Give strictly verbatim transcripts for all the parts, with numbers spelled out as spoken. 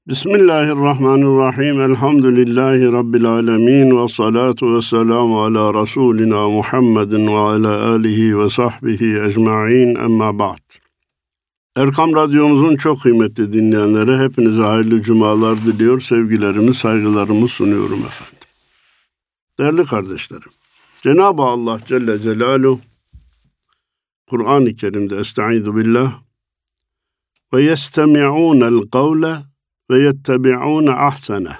Bismillahirrahmanirrahim. Elhamdülillahi Rabbil alemin. Ve salatu ve selamu ala Resulina Muhammedin ve ala alihi ve sahbihi ecma'in. Emma ba'd. Erkam Radyomuzun çok kıymetli dinleyenlere hepinize hayırlı cumalar diliyor. Sevgilerimi, saygılarımı sunuyorum efendim. Değerli kardeşlerim, Cenab-ı Allah Celle Celaluhu Kur'an-ı Kerim'de Estaizu billah ve yestemi'ûnel kavle ve yettebi'ûne ahsene.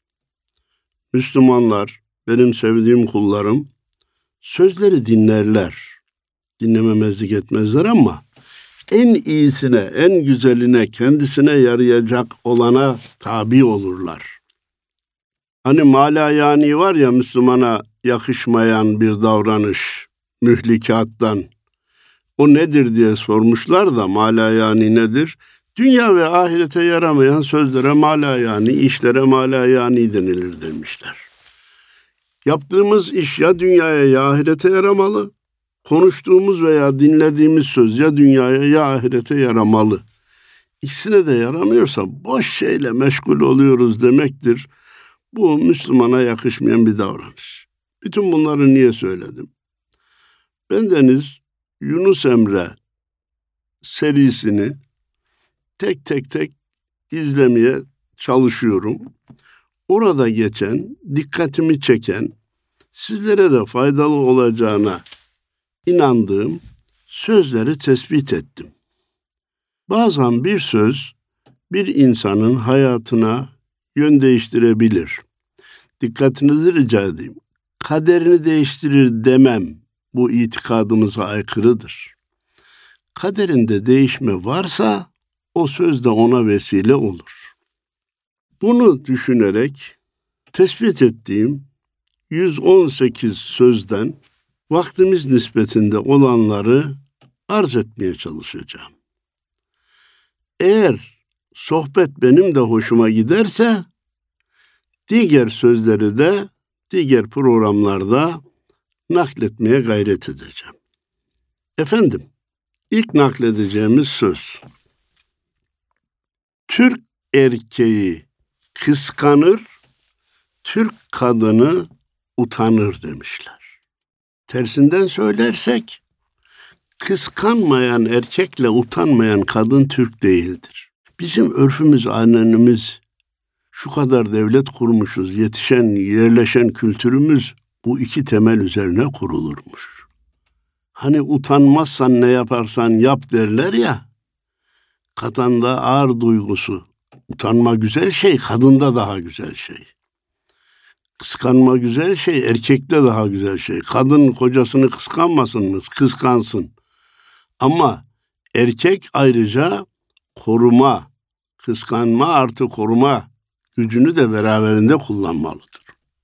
Müslümanlar, benim sevdiğim kullarım, sözleri dinlerler. Dinlememezlik etmezler ama en iyisine, en güzeline, kendisine yarayacak olana tabi olurlar. Hani malayani var ya, Müslümana yakışmayan bir davranış, mühlikattan. O nedir diye sormuşlar da malayani nedir? Dünya ve ahirete yaramayan sözlere malayani, işlere malayani denilir demişler. Yaptığımız iş ya dünyaya ya ahirete yaramalı. Konuştuğumuz veya dinlediğimiz söz ya dünyaya ya ahirete yaramalı. İkisine de yaramıyorsa boş şeyle meşgul oluyoruz demektir. Bu Müslümana yakışmayan bir davranış. Bütün bunları niye söyledim? Bendeniz Yunus Emre serisini tek tek tek izlemeye çalışıyorum. Orada geçen, dikkatimi çeken, sizlere de faydalı olacağına inandığım sözleri tespit ettim. Bazen bir söz bir insanın hayatına yön değiştirebilir. Dikkatinizi rica edeyim. Kaderini değiştirir demem. Bu itikadımıza aykırıdır. Kaderinde değişme varsa o söz de ona vesile olur. Bunu düşünerek tespit ettiğim yüz on sekiz sözden vaktimiz nispetinde olanları arz etmeye çalışacağım. Eğer sohbet benim de hoşuma giderse diğer sözleri de diğer programlarda nakletmeye gayret edeceğim. Efendim, ilk nakledeceğimiz söz. Türk erkeği kıskanır, Türk kadını utanır demişler. Tersinden söylersek, kıskanmayan erkekle utanmayan kadın Türk değildir. Bizim örfümüz, anneannemiz, şu kadar devlet kurmuşuz, yetişen, yerleşen kültürümüz bu iki temel üzerine kurulurmuş. Hani utanmazsan ne yaparsan yap derler ya, kadında ağır duygusu, utanma güzel şey, kadında daha güzel şey. Kıskanma güzel şey, erkekte daha güzel şey. Kadın kocasını kıskanmasın mı? Kıskansın. Ama erkek ayrıca koruma, kıskanma artı koruma gücünü de beraberinde kullanmalıdır.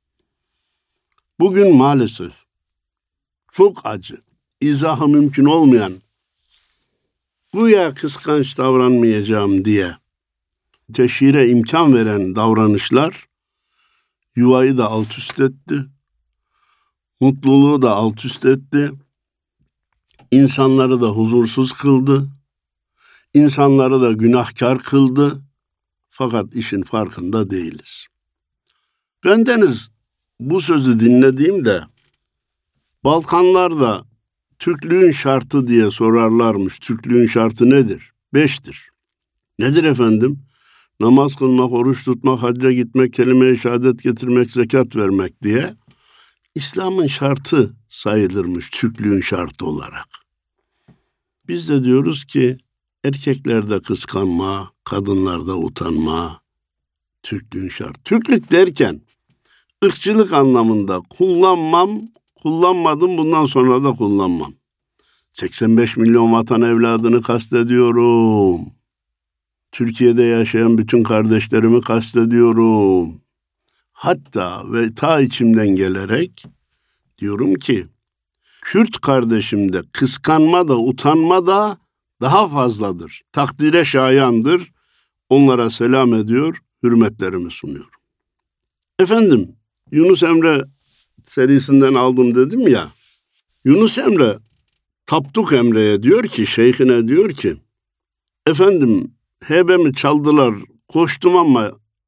Bugün maalesef çok acı, izahı mümkün olmayan, güya kıskanç davranmayacağım diye teşhire imkan veren davranışlar yuvayı da alt üst etti, mutluluğu da alt üst etti, insanları da huzursuz kıldı, insanları da günahkar kıldı, fakat işin farkında değiliz. Bendeniz bu sözü dinlediğimde Balkanlarda Türklüğün şartı diye sorarlarmış. Türklüğün şartı nedir? Beştir. Nedir efendim? Namaz kılmak, oruç tutmak, hacca gitmek, kelime-i şehadet getirmek, zekat vermek diye İslam'ın şartı sayılırmış Türklüğün şartı olarak. Biz de diyoruz ki erkeklerde kıskanma, kadınlarda utanma, Türklüğün şartı. Türklük derken ırkçılık anlamında kullanmam, kullanmadım, bundan sonra da kullanmam. seksen beş milyon vatan evladını kastediyorum. Türkiye'de yaşayan bütün kardeşlerimi kastediyorum. Hatta ve ta içimden gelerek diyorum ki, Kürt kardeşimde kıskanma da utanma da daha fazladır. Takdire şayandır. Onlara selam ediyor, hürmetlerimi sunuyorum. Efendim, Yunus Emre serisinden aldım dedim ya. Yunus Emre, Tapduk Emre'ye diyor ki, şeyhine diyor ki, efendim hebemi çaldılar, koştum ama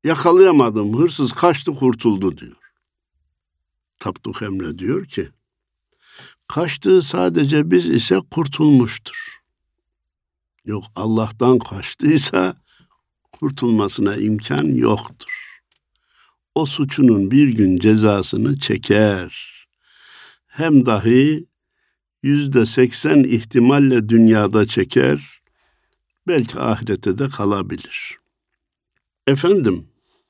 Yakalayamadım, hırsız kaçtı kurtuldu diyor. Tapduk Emre diyor ki, kaçtığı sadece biz ise kurtulmuştur. Yok, Allah'tan kaçtıysa kurtulmasına imkan yoktur. O suçunun bir gün cezasını çeker. Hem dahi yüzde seksen ihtimalle dünyada çeker, belki ahirete de kalabilir. Efendim,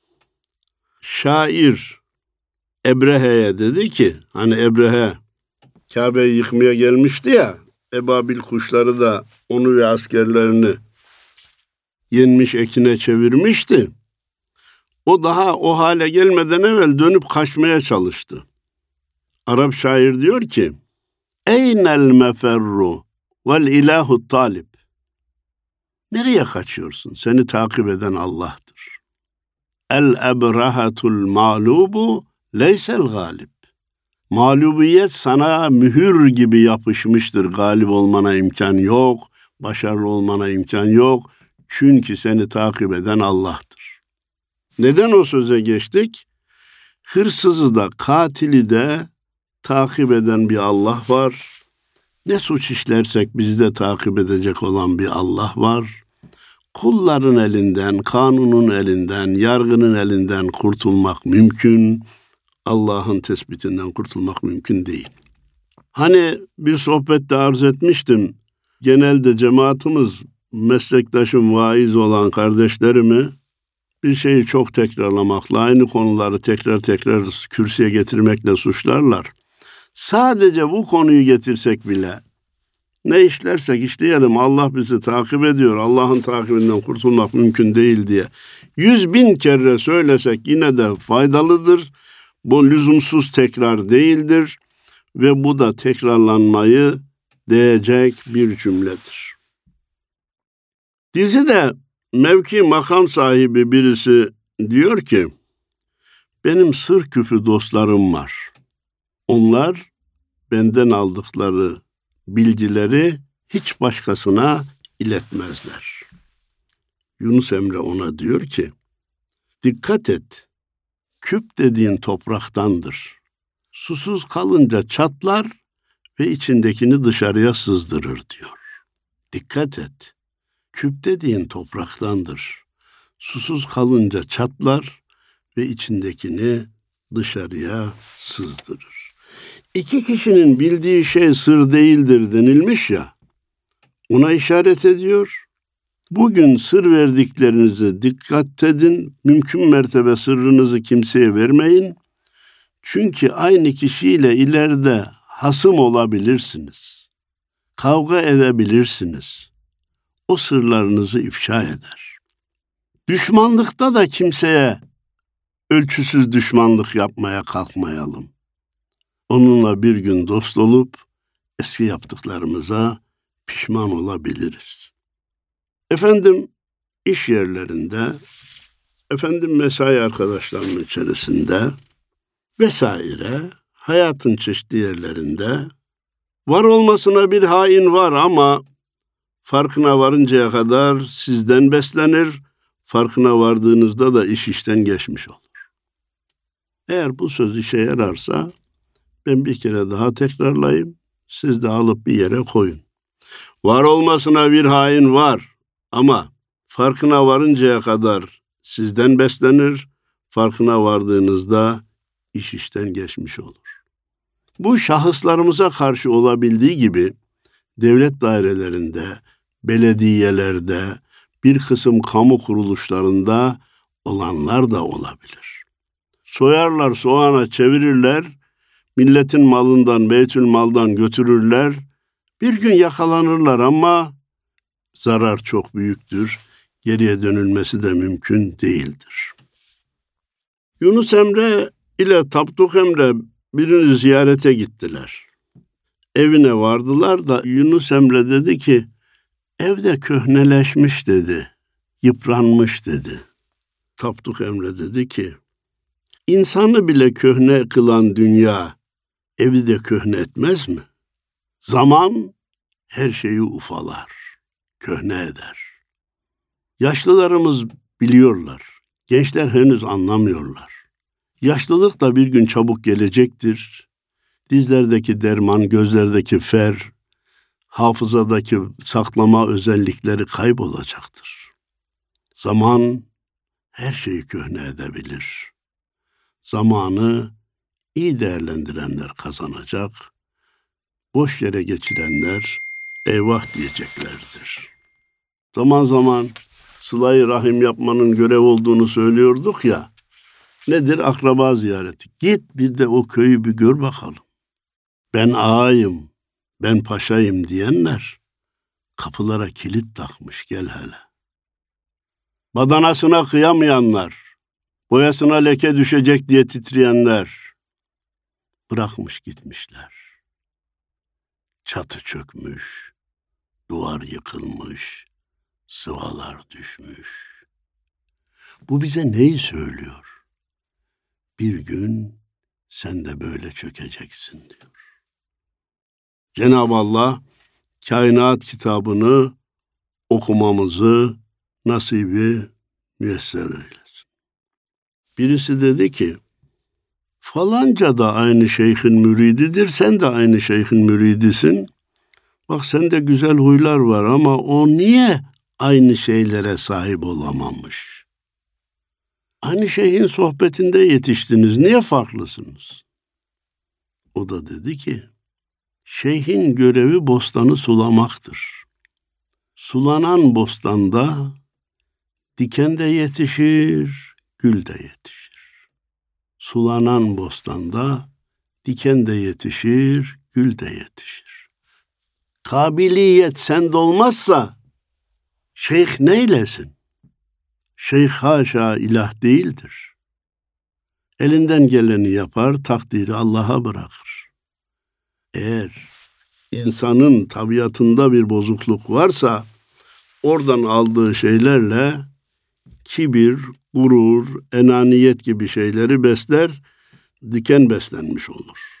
şair Ebrehe'ye dedi ki, hani Ebrehe Kabe'yi yıkmaya gelmişti ya, ebabil kuşları da onu ve askerlerini yenmiş, ekine çevirmişti. O daha o hale gelmeden evvel dönüp kaçmaya çalıştı. Arap şair diyor ki, Eynel meferru vel ilahu talib. Nereye kaçıyorsun? Seni takip eden Allah'tır. El ebrahatul mağlubu leysel galib. Mağlubiyet sana mühür gibi yapışmıştır. Galip olmana imkan yok, başarılı olmana imkan yok. Çünkü seni takip eden Allah'tır. Neden o söze geçtik? Hırsızı da, katili de takip eden bir Allah var. Ne suç işlersek bizi de takip edecek olan bir Allah var. Kulların elinden, kanunun elinden, yargının elinden kurtulmak mümkün. Allah'ın tespitinden kurtulmak mümkün değil. Hani bir sohbette arz etmiştim. Genelde cemaatimiz, meslektaşım vaiz olan kardeşlerimi bir şeyi çok tekrarlamakla, aynı konuları tekrar tekrar kürsüye getirmekle suçlarlar. Sadece bu konuyu getirsek bile, ne işlersek işleyelim Allah bizi takip ediyor, Allah'ın takibinden kurtulmak mümkün değil diye yüz bin kere söylesek yine de faydalıdır. Bu lüzumsuz tekrar değildir ve bu da tekrarlanmayı değecek bir cümledir. Dizide mevki makam sahibi birisi diyor ki, benim sır küfü dostlarım var. Onlar benden aldıkları bilgileri hiç başkasına iletmezler. Yunus Emre ona diyor ki, dikkat et, küp dediğin topraktandır. Susuz kalınca çatlar ve içindekini dışarıya sızdırır diyor. Dikkat et, küp dediğin topraktandır. Susuz kalınca çatlar ve içindekini dışarıya sızdırır. İki kişinin bildiği şey sır değildir denilmiş ya, ona işaret ediyor. Bugün sır verdiklerinize dikkat edin, mümkün mertebe sırrınızı kimseye vermeyin. Çünkü aynı kişiyle ileride hasım olabilirsiniz. Kavga edebilirsiniz. O sırlarınızı ifşa eder. Düşmanlıkta da kimseye ölçüsüz düşmanlık yapmaya kalkmayalım. Onunla bir gün dost olup eski yaptıklarımıza pişman olabiliriz. Efendim iş yerlerinde, efendim mesai arkadaşlarının içerisinde vesaire, hayatın çeşitli yerlerinde var olmasına bir hain var ama farkına varıncaya kadar sizden beslenir, farkına vardığınızda da iş işten geçmiş olur. Eğer bu söz işe yararsa ben bir kere daha tekrarlayayım, siz de alıp bir yere koyun. Var olmasına bir hain var ama farkına varıncaya kadar sizden beslenir, farkına vardığınızda iş işten geçmiş olur. Bu şahıslarımıza karşı olabildiği gibi devlet dairelerinde, belediyelerde, bir kısım kamu kuruluşlarında olanlar da olabilir. Soyarlar, soğana çevirirler, milletin malından, beytül maldan götürürler. Bir gün yakalanırlar ama zarar çok büyüktür. Geriye dönülmesi de mümkün değildir. Yunus Emre ile Tapduk Emre birini ziyarete gittiler. Evine vardılar da Yunus Emre dedi ki, evde köhneleşmiş dedi, yıpranmış dedi. Tapduk Emre dedi ki, insanı bile köhne kılan dünya evi de köhne etmez mi? Zaman her şeyi ufalar, köhne eder. Yaşlılarımız biliyorlar, Gençler henüz anlamıyorlar. Yaşlılık da bir gün çabuk gelecektir. Dizlerdeki derman, gözlerdeki fer, hafızadaki saklama özellikleri kaybolacaktır. Zaman her şeyi köhne edebilir. Zamanı iyi değerlendirenler kazanacak, boş yere geçirenler eyvah diyeceklerdir. Zaman zaman sıla-i rahim yapmanın görev olduğunu söylüyorduk ya, nedir? Akraba ziyareti. Git bir de o köyü bir gör bakalım. Ben ağayım, ben paşayım diyenler kapılara kilit takmış, gel hele. Badanasına kıyamayanlar, boyasına leke düşecek diye titreyenler bırakmış gitmişler. Çatı çökmüş, duvar yıkılmış, sıvalar düşmüş. Bu bize neyi söylüyor? Bir gün sen de böyle çökeceksin diyor. Cenab-ı Allah kainat kitabını okumamızı nasibi müyesser eylesin. Birisi dedi ki, falanca da aynı şeyhin mürididir, sen de aynı şeyhin müridisin. Bak sende güzel huylar var ama o niye aynı şeylere sahip olamamış? Aynı şeyhin sohbetinde yetiştiniz, niye farklısınız? O da dedi ki, şeyhin görevi bostanı sulamaktır. Sulanan bostanda diken de yetişir, gül de yetişir. Sulanan bostanda diken de yetişir, gül de yetişir. Kabiliyet sende olmazsa şeyh neylesin? Şeyh haşa ilah değildir. Elinden geleni yapar, takdiri Allah'a bırakır. Eğer insanın tabiatında bir bozukluk varsa, oradan aldığı şeylerle kibir, gurur, enaniyet gibi şeyleri besler, diken beslenmiş olur.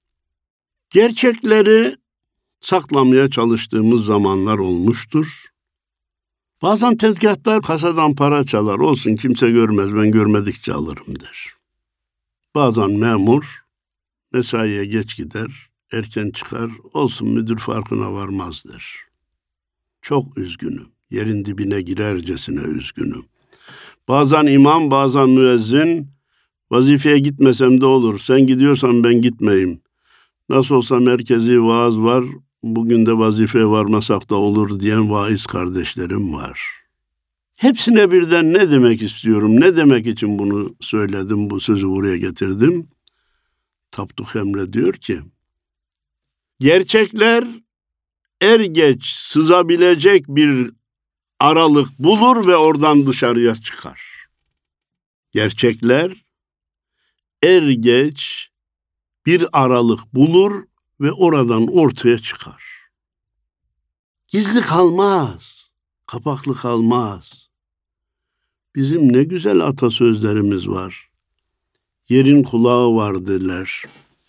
Gerçekleri saklamaya çalıştığımız zamanlar olmuştur. Bazen tezgahlar kasadan para çalar, olsun kimse görmez, ben görmedikçe alırım der. Bazen memur mesaiye geç gider, erken çıkar, olsun müdür farkına varmaz der. Çok üzgünüm, yerin dibine girercesine üzgünüm. Bazen imam, bazen müezzin, vazifeye gitmesem de olur, sen gidiyorsan ben gitmeyeyim. Nasıl olsa merkezi vaaz var, bugün de vazifeye varmasak da olur diyen vaiz kardeşlerim var. Hepsine birden ne demek istiyorum, ne demek için bunu söyledim, bu sözü buraya getirdim? Tapduk Emre diyor ki, gerçekler er geç sızabilecek bir aralık bulur ve oradan dışarıya çıkar. Gerçekler er geç bir aralık bulur ve oradan ortaya çıkar. Gizli kalmaz, kapaklı kalmaz. Bizim ne güzel atasözlerimiz var. Yerin kulağı var derler.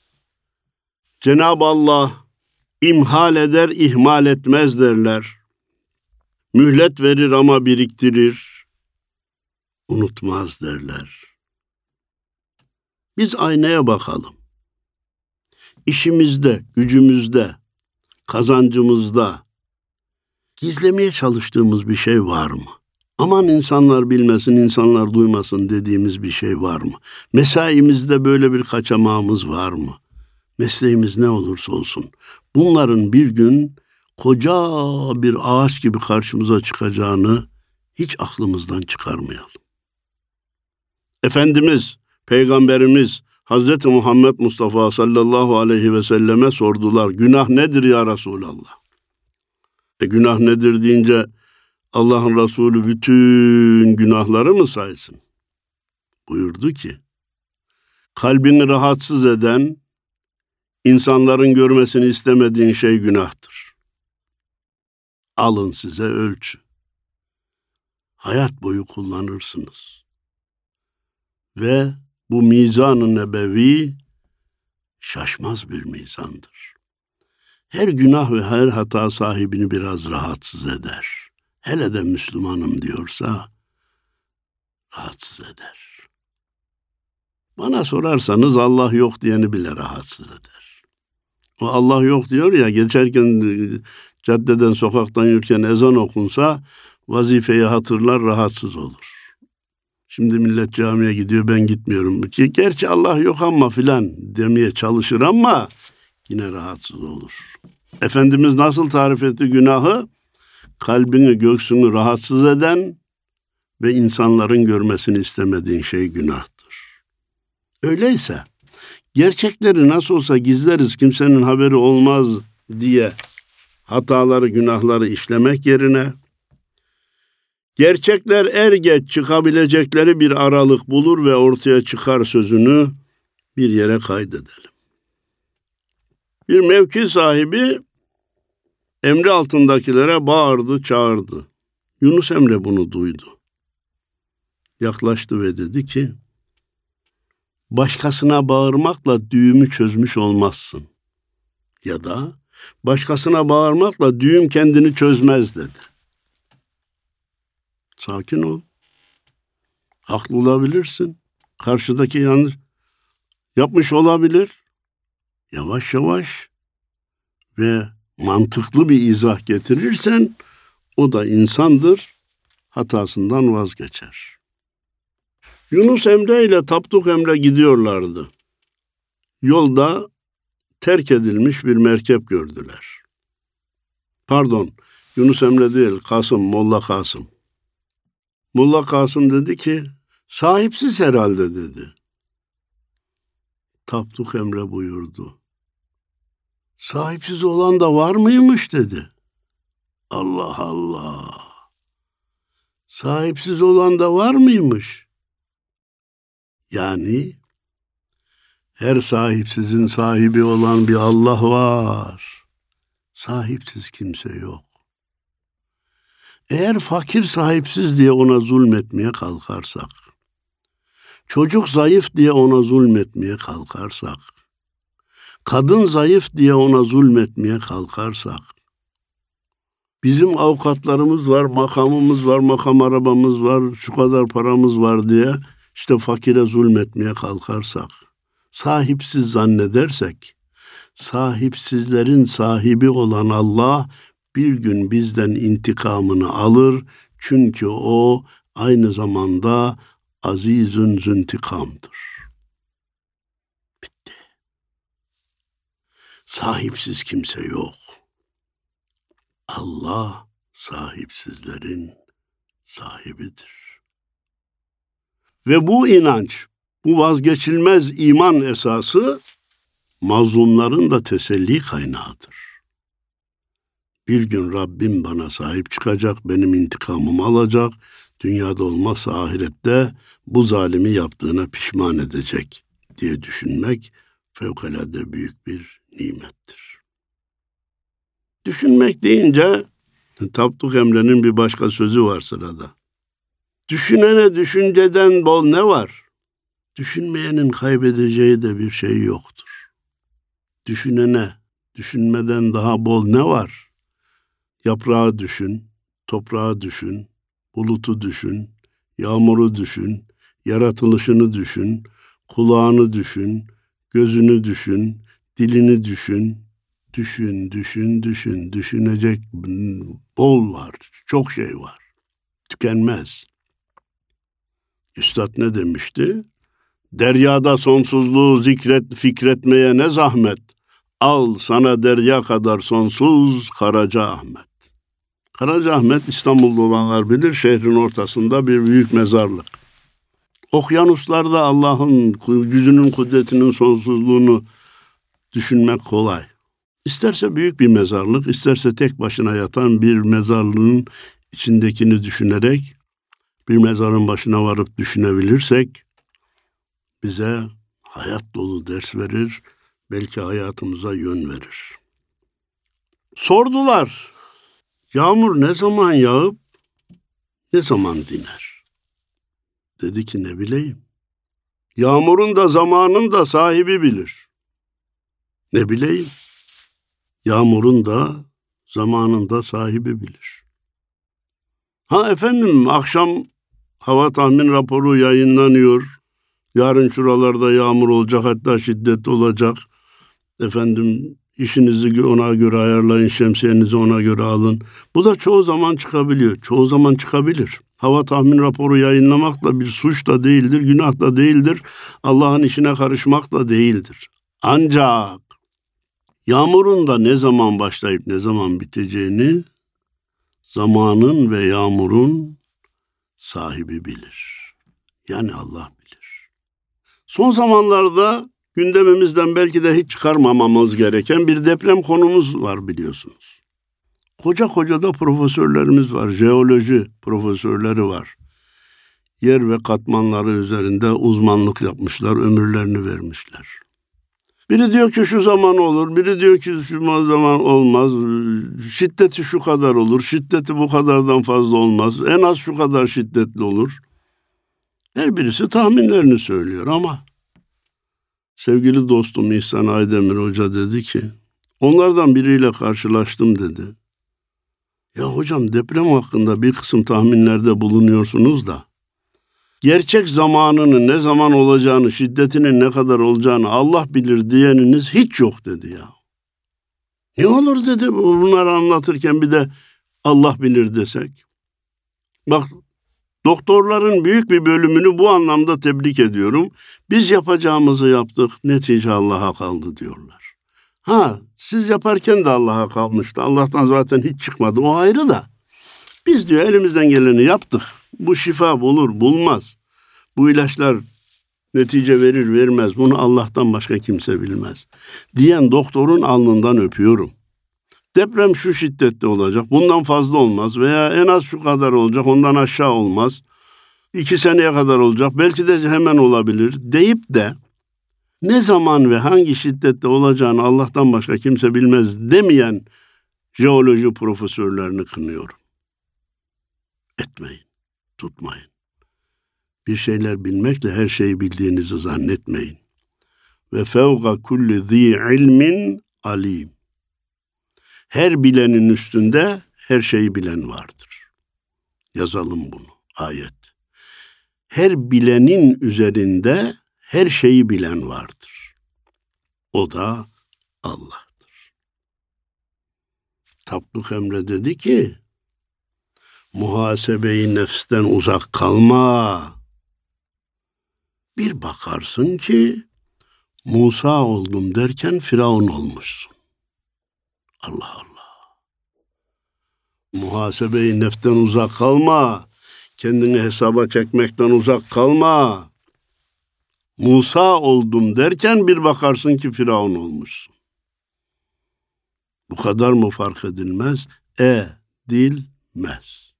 Cenab-ı Allah imhal eder, ihmal etmez derler. Mühlet verir ama biriktirir, unutmaz derler. Biz aynaya bakalım. İşimizde, gücümüzde, kazancımızda gizlemeye çalıştığımız bir şey var mı? Aman insanlar bilmesin, insanlar duymasın dediğimiz bir şey var mı? Mesaimizde böyle bir kaçamağımız var mı? Mesleğimiz ne olursa olsun. Bunların bir gün koca bir ağaç gibi karşımıza çıkacağını hiç aklımızdan çıkarmayalım. Efendimiz, Peygamberimiz Hazreti Muhammed Mustafa sallallahu aleyhi ve selleme sordular. Günah nedir ya Resulallah? E günah nedir deyince Allah'ın Resulü bütün günahları mı saysın? Buyurdu ki, kalbini rahatsız eden, insanların görmesini istemediğin şey günahtır. Alın size ölçü. Hayat boyu kullanırsınız. Ve bu mizan-ı nebevi şaşmaz bir mizandır. Her günah ve her hata sahibini biraz rahatsız eder. Hele de Müslümanım diyorsa rahatsız eder. Bana sorarsanız Allah yok diyeni bile rahatsız eder. O Allah yok diyor ya, geçerken caddeden, sokaktan yürürken ezan okunsa vazifeyi hatırlar, rahatsız olur. Şimdi millet camiye gidiyor, ben gitmiyorum. Ki gerçi Allah yok ama filan demeye çalışır ama yine rahatsız olur. Efendimiz nasıl tarif etti günahı? Kalbini, göğsünü rahatsız eden ve insanların görmesini istemediğin şey günahtır. Öyleyse gerçekleri nasıl olsa gizleriz, kimsenin haberi olmaz diye hataları, günahları işlemek yerine gerçekler er geç çıkabilecekleri bir aralık bulur ve ortaya çıkar sözünü bir yere kaydedelim. Bir mevki sahibi emri altındakilere bağırdı, çağırdı. Yunus Emre bunu duydu. Yaklaştı ve dedi ki, başkasına bağırmakla düğümü çözmüş olmazsın. Ya da başkasına bağırmakla düğüm kendini çözmez dedi. Sakin ol. Haklı olabilirsin. Karşıdaki yanlış yapmış olabilir. Yavaş yavaş ve mantıklı bir izah getirirsen o da insandır, hatasından vazgeçer. Yunus Emre ile Tapduk Emre gidiyorlardı. Yolda terk edilmiş bir merkep gördüler. Pardon, Yunus Emre değil, Kasım, Molla Kasım. Molla Kasım dedi ki, sahipsiz herhalde dedi. Tapduk Emre buyurdu. Sahipsiz olan da var mıymış dedi. Allah Allah. Sahipsiz olan da var mıymış? Yani her sahipsizin sahibi olan bir Allah var. Sahipsiz kimse yok. Eğer fakir sahipsiz diye ona zulmetmeye kalkarsak, çocuk zayıf diye ona zulmetmeye kalkarsak, kadın zayıf diye ona zulmetmeye kalkarsak, bizim avukatlarımız var, makamımız var, makam arabamız var, şu kadar paramız var diye işte fakire zulmetmeye kalkarsak, sahipsiz zannedersek, sahipsizlerin sahibi olan Allah bir gün bizden intikamını alır. Çünkü o aynı zamanda azizün züntikamdır. Bitti. Sahipsiz kimse yok. Allah sahipsizlerin sahibidir. Ve bu inanç, bu vazgeçilmez iman esası mazlumların da teselli kaynağıdır. Bir gün Rabbim bana sahip çıkacak, benim intikamımı alacak, dünyada olmazsa ahirette bu zalimi yaptığına pişman edecek diye düşünmek fevkalade büyük bir nimettir. Düşünmek deyince Tapduk Emre'nin bir başka sözü var sırada. Düşünene düşünceden bol ne var? Düşünmeyenin kaybedeceği de bir şey yoktur. Düşünene düşünmeden daha bol ne var? Yaprağı düşün, toprağı düşün, bulutu düşün, yağmuru düşün, yaratılışını düşün, kulağını düşün, gözünü düşün, dilini düşün. Düşün, düşün, düşün. Düşünecek bol var, çok şey var. Tükenmez. Üstad ne demişti? Deryada sonsuzluğu zikret, fikretmeye ne zahmet. Al sana derya kadar sonsuz Karacaahmet. Karacaahmet İstanbul'da olanlar bilir, şehrin ortasında bir büyük mezarlık. Okyanuslarda Allah'ın gücünün, kudretinin sonsuzluğunu düşünmek kolay. İsterse büyük bir mezarlık, isterse tek başına yatan bir mezarlığın içindekini düşünerek bir mezarın başına varıp düşünebilirsek bize hayat dolu ders verir, belki hayatımıza yön verir. Sordular, yağmur ne zaman yağıp ne zaman diner? Dedi ki ne bileyim. Yağmurun da zamanın da sahibi bilir. Ne bileyim. Yağmurun da zamanın da sahibi bilir. Ha efendim, akşam Hava tahmin raporu yayınlanıyor. Yarın şuralarda yağmur olacak, hatta şiddetli olacak. Efendim işinizi ona göre ayarlayın, şemsiyenizi ona göre alın. Bu da çoğu zaman çıkabiliyor. Çoğu zaman çıkabilir. Hava tahmin raporu yayınlamak da bir suç da değildir, günah da değildir. Allah'ın işine karışmak da değildir. Ancak yağmurun da ne zaman başlayıp ne zaman biteceğini zamanın ve yağmurun sahibi bilir. Yani Allah bilir. Son zamanlarda gündemimizden belki de hiç çıkarmamamız gereken bir deprem konumuz var biliyorsunuz. Koca koca da profesörlerimiz var, jeoloji profesörleri var. Yer ve katmanları üzerinde uzmanlık yapmışlar, ömürlerini vermişler. Biri diyor ki şu zaman olur, biri diyor ki şu zaman olmaz, şiddeti şu kadar olur, şiddeti bu kadardan fazla olmaz, en az şu kadar şiddetli olur. Her birisi tahminlerini söylüyor ama sevgili dostum İhsan Aydemir Hoca dedi ki, onlardan biriyle karşılaştım dedi. Ya hocam deprem hakkında bir kısım tahminlerde bulunuyorsunuz da, gerçek zamanını, ne zaman olacağını, şiddetinin ne kadar olacağını Allah bilir diyeniniz hiç yok dedi ya. Ne olur dedi bunları anlatırken bir de Allah bilir desek. Bak doktorların büyük bir bölümünü bu anlamda tebrik ediyorum. Biz yapacağımızı yaptık, netice Allah'a kaldı diyorlar. Ha, siz yaparken de Allah'a kalmıştı. Allah'tan zaten hiç çıkmadı. O ayrı da. Biz diyor elimizden geleni yaptık. Bu şifa bulur, bulmaz. Bu ilaçlar netice verir, vermez. Bunu Allah'tan başka kimse bilmez. Diyen doktorun alnından öpüyorum. Deprem şu şiddette olacak, bundan fazla olmaz veya en az şu kadar olacak, ondan aşağı olmaz. İki seneye kadar olacak, belki de hemen olabilir deyip de ne zaman ve hangi şiddette olacağını Allah'tan başka kimse bilmez demeyen jeoloji profesörlerini kınıyorum. Etmeyin, tutmayın. Bir şeyler bilmekle her şeyi bildiğinizi zannetmeyin. Ve fevga kulli zî ilmin alim. Her bilenin üstünde her şeyi bilen vardır. Yazalım bunu, ayet. Her bilenin üzerinde her şeyi bilen vardır. O da Allah'tır. Tapduk Emre dedi ki, muhasebe-i nefsten uzak kalma. Bir bakarsın ki Musa oldum derken Firavun olmuşsun. Allah Allah. Muhasebe-i nefsten uzak kalma. Kendini hesaba çekmekten uzak kalma. Musa oldum derken bir bakarsın ki Firavun olmuşsun. Bu kadar mı fark edilmez? Edilmez.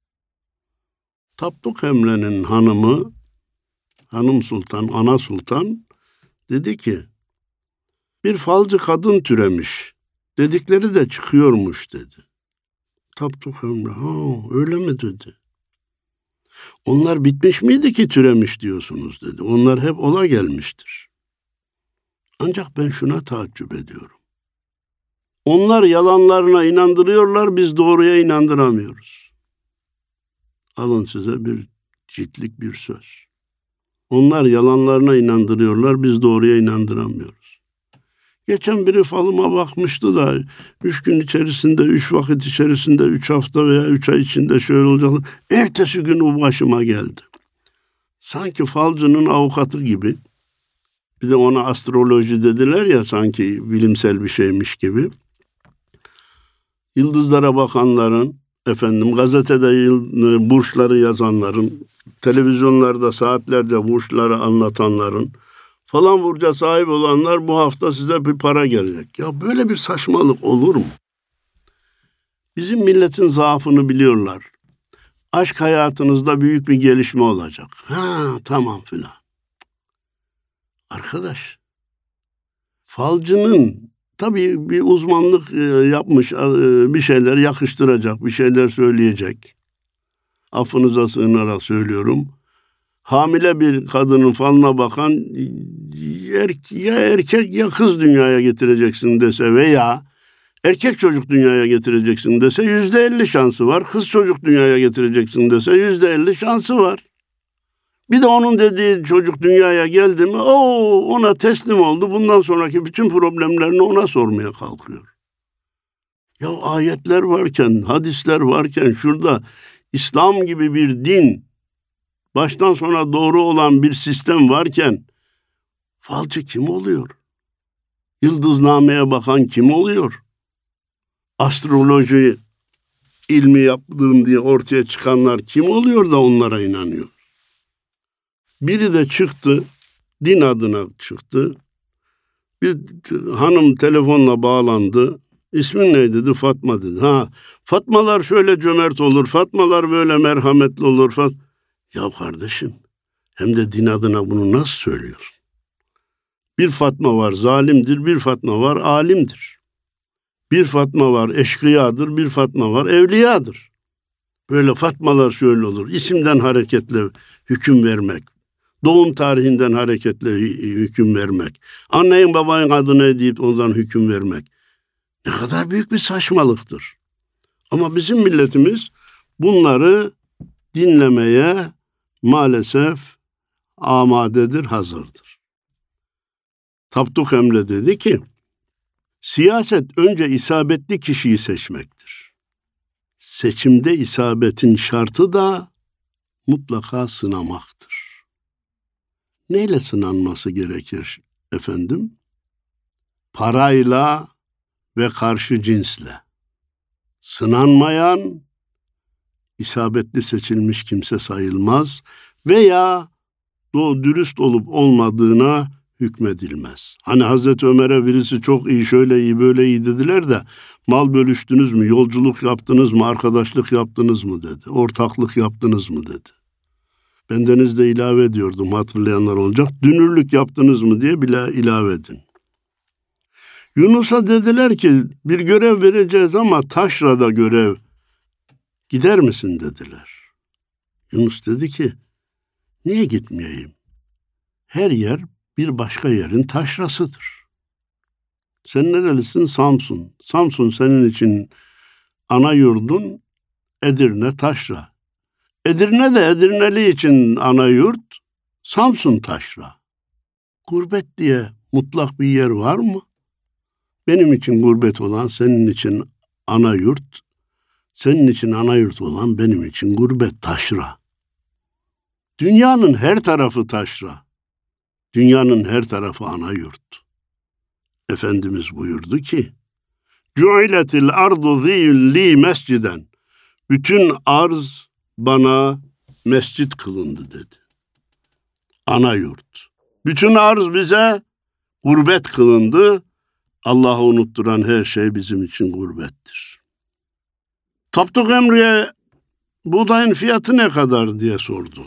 Tapduk Emre'nin hanımı, hanım sultan, ana sultan dedi ki, bir falcı kadın türemiş. Dedikleri de çıkıyormuş dedi. Tapduk Emre, ha öyle mi dedi. Onlar bitmiş miydi ki türemiş diyorsunuz dedi. Onlar hep ola gelmiştir. Ancak ben şuna taaccüp ediyorum. Onlar yalanlarına inandırıyorlar, biz doğruya inandıramıyoruz. Alın size bir ciltlik bir söz. Onlar yalanlarına inandırıyorlar, biz doğruya inandıramıyoruz. Geçen biri falıma bakmıştı da üç gün içerisinde, üç vakit içerisinde, üç hafta veya üç ay içinde şöyle olacak. Ertesi gün o başıma geldi. Sanki falcının avukatı gibi. Bir de ona astroloji dediler ya, sanki bilimsel bir şeymiş gibi. Yıldızlara bakanların, efendim gazetede burçları yazanların, televizyonlarda saatlerce burçları anlatanların, falan burca sahip olanlar bu hafta size bir para gelecek. Ya böyle bir saçmalık olur mu? Bizim milletin zaafını biliyorlar. Aşk hayatınızda büyük bir gelişme olacak. Ha tamam filan. Arkadaş, falcının tabii bir uzmanlık yapmış, bir şeyler yakıştıracak, bir şeyler söyleyecek. Affınıza sığınarak söylüyorum. Hamile bir kadının falına bakan ya erkek ya kız dünyaya getireceksin dese veya erkek çocuk dünyaya getireceksin dese yüzde elli şansı var. Kız çocuk dünyaya getireceksin dese yüzde elli şansı var. Bir de onun dediği çocuk dünyaya geldi mi, o ona teslim oldu. Bundan sonraki bütün problemlerini ona sormaya kalkıyor. Ya ayetler varken, hadisler varken, şurada İslam gibi bir din, baştan sona doğru olan bir sistem varken falcı kim oluyor? Yıldıznameye bakan kim oluyor? Astroloji ilmi yaptığım diye ortaya çıkanlar kim oluyor da onlara inanıyor? Biri de çıktı, din adına çıktı. Bir hanım telefonla bağlandı. İsmin ne dedi? Fatma dedi. Ha, Fatmalar şöyle cömert olur, Fatmalar böyle merhametli olur. Fat ya kardeşim, hem de din adına bunu nasıl söylüyorsun? Bir Fatma var zalimdir, bir Fatma var alimdir. Bir Fatma var eşkıyadır, bir Fatma var evliyadır. Böyle Fatmalar şöyle olur. İsimden hareketle hüküm vermek. Doğum tarihinden hareketle hüküm vermek. Annenin babanın adını deyip ondan hüküm vermek. Ne kadar büyük bir saçmalıktır. Ama bizim milletimiz bunları dinlemeye maalesef amadedir, hazırdır. Tapduk Emre dedi ki, siyaset önce isabetli kişiyi seçmektir. Seçimde isabetin şartı da mutlaka sınamaktır. Neyle sınanması gerekir efendim? Parayla ve karşı cinsle. Sınanmayan isabetli seçilmiş kimse sayılmaz veya doğru dürüst olup olmadığına hükmedilmez. Hani Hazreti Ömer'e birisi çok iyi, şöyle iyi, böyle iyi dediler de mal bölüştünüz mü, yolculuk yaptınız mı, arkadaşlık yaptınız mı dedi. Ortaklık yaptınız mı dedi. Bendeniz de ilave ediyordum, hatırlayanlar olacak. Dünürlük yaptınız mı diye bile ilave edin. Yunus'a dediler ki bir görev vereceğiz ama taşrada görev. Gider misin dediler. Yunus dedi ki niye gitmeyeyim? Her yer bir başka yerin taşrasıdır. Sen nerelisin? Samsun. Samsun senin için ana yurdun, Edirne taşra. Edirne de Edirneli için ana yurt, Samsun taşra. Gurbet diye mutlak bir yer var mı? Benim için gurbet olan senin için ana yurt, senin için ana yurt olan benim için gurbet taşra. Dünyanın her tarafı taşra. Dünyanın her tarafı ana yurt. Efendimiz buyurdu ki, "Cu'iletil ardu ziyun li mesciden." Bütün arz bana mescit kılındı dedi. Ana yurt. Bütün arz bize gurbet kılındı. Allah'ı unutturan her şey bizim için gurbettir. Tapduk Emre'ye buğdayın fiyatı ne kadar diye sordu.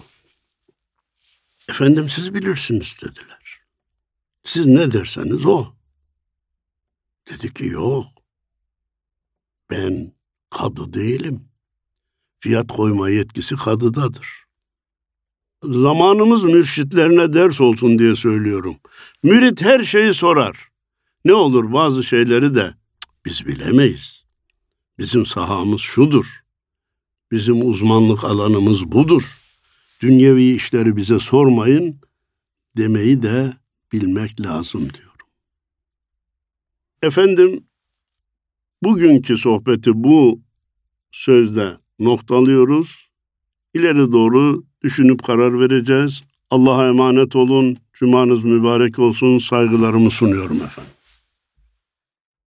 Efendim siz bilirsiniz dediler. Siz ne derseniz o. Dedi ki yok. Ben kadı değilim. Fiyat koyma yetkisi kadıdadır. Zamanımız mürşitlerine ders olsun diye söylüyorum. Mürit her şeyi sorar. Ne olur bazı şeyleri de biz bilemeyiz. Bizim sahamız şudur. Bizim uzmanlık alanımız budur. Dünyevi işleri bize sormayın demeyi de bilmek lazım diyorum. Efendim, bugünkü sohbeti bu sözle noktalıyoruz. İleri doğru düşünüp karar vereceğiz. Allah'a emanet olun. Cumanız mübarek olsun. Saygılarımı sunuyorum efendim.